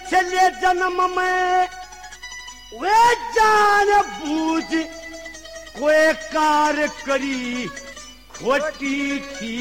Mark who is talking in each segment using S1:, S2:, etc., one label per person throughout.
S1: पिछले जन्म में वे जान बूझ कोई कार करी खोटी थी।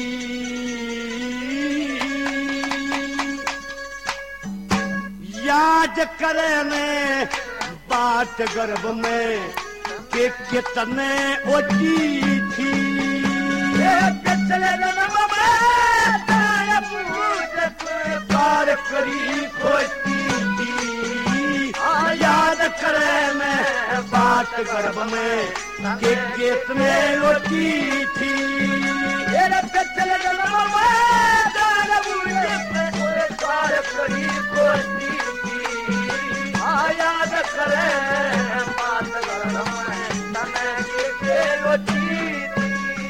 S1: याद करे ने बात गर्भ में के कितने ओटी थी। पिछले जन्म में जान बूझ कोई कार करी खोटी थी। याद करे में बात गर्भ में के कितने ओटी थी। पिछले जन्म में जान बूझ कोई कार करी खोटी थी। याद करे बात गर्भ में तने के ओटी थी।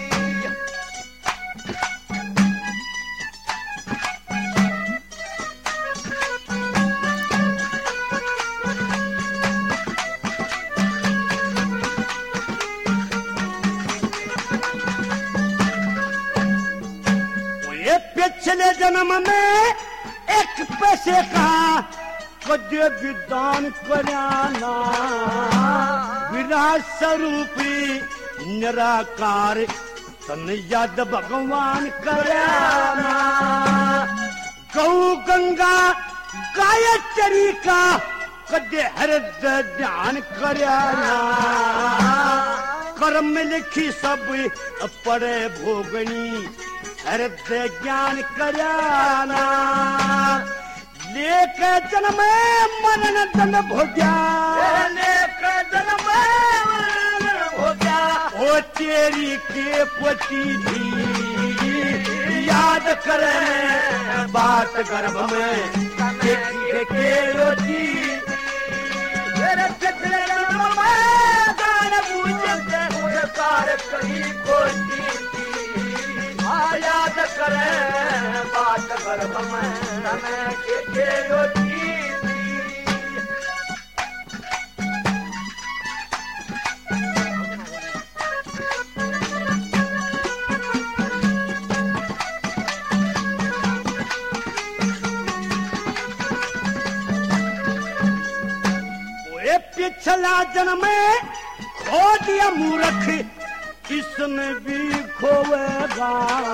S1: पिछले जन्म में एक पैसे का कदे विदान कराना। विराट स्वरूपी निराकार तन याद भगवान कराना। गौ गंगा गायत्री का कदे हृदय ध्यान कराना। कर्म लिखी सब पड़े भोगनी हृदय ज्ञान कराना। लेके जन्म मरण दंड भोग्या। लेके जन्म मरण भोग्या। ओ तेरी के पोती थी। याद करे बात गर्भ में के रोटी। पिछले जन्म में जान बूझ कार करी खोटी। याद करे बात गर्भ में तने के रोटी थी। ओए पिछला जन्म में खो दिया मूर्ख इसने भी खोएगा।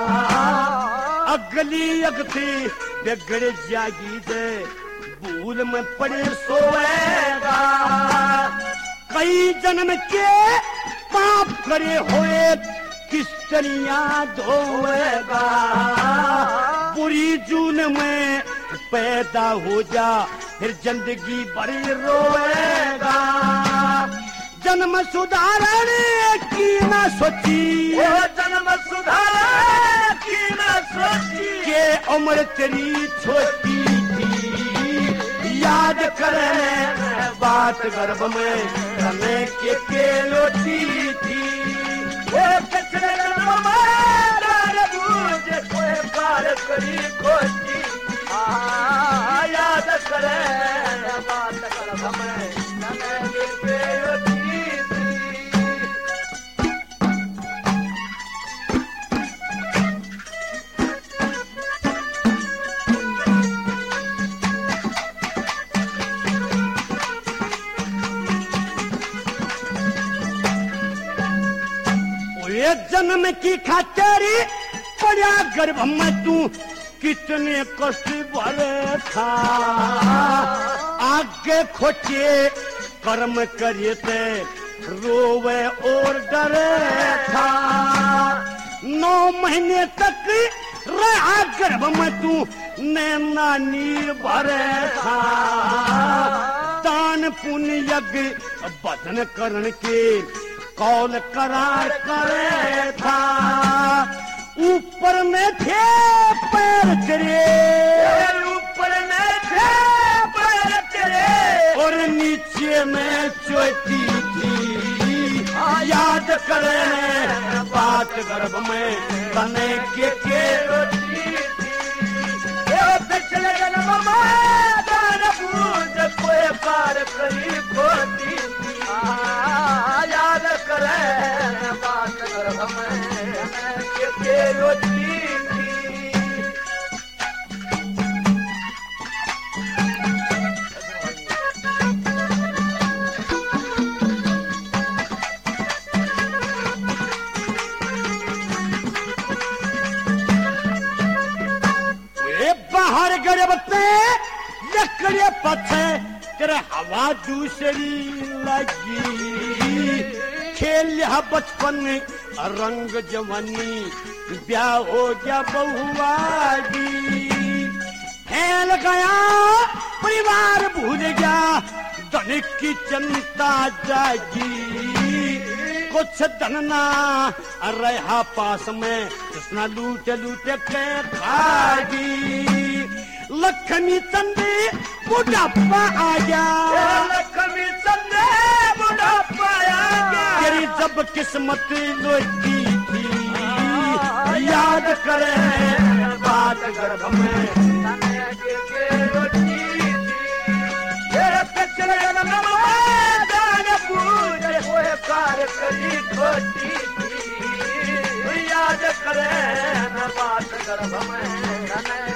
S1: अगली अगती बिगड़ जागी दे भूल में पड़े सोएगा। कई जन्म के पाप करे हुए किस्तनिया धोएगा। बुरी जून में पैदा हो जा फिर जिंदगी बड़ी रोएगा। जन्म सुधारने की न सोची। जन्म सुधारने की न सोची। के उम्र तेरी छोटी थी। याद करे बात गर्भ में तने के लोटी थी। पिछले जन्म में जान बूझ कोई कार करी खोटी। याद करे बात गर्भ में तने के लोटी। जन्म की खातरी पड़ा गर्भ में तू कितने कष्ट भरे था। आगे खोचे कर्म करे थे रोवे और डरे था। 9 महीने तक रहा गर्भ में तू नैना नीर भरे था। दान पुण्य यज्ञ बदन करण के कौल करार करे था। ऊपर में थे पैर तेरे। ऊपर में थे पैर तेरे। और नीचे में चोटी थी। याद करे बात गर्भ में तने के रोटी थी। पिछले जन्म में जान बूझ कोई कार करी खोटी थी। याद करे बात गर्भ में के रोटी थी। तेरे हवा दूसरी लगी, खेल लिया बचपन में रंग जवानी, ब्याह हो गया बहुआगी, फैल गया परिवार भूल गया, धन की चिंता जागी, कुछ धनना रहा पास में, कृष्णा लूटे लूटे के खागी, लक्ष्मी चंदे बुढ़ापा आ गया, लक्ष्मी चंदे बुढ़ापा आ गया, तेरी जब किस्मत लोटी थी, याद करे बात गर्भ में याद करे बात गर्भ में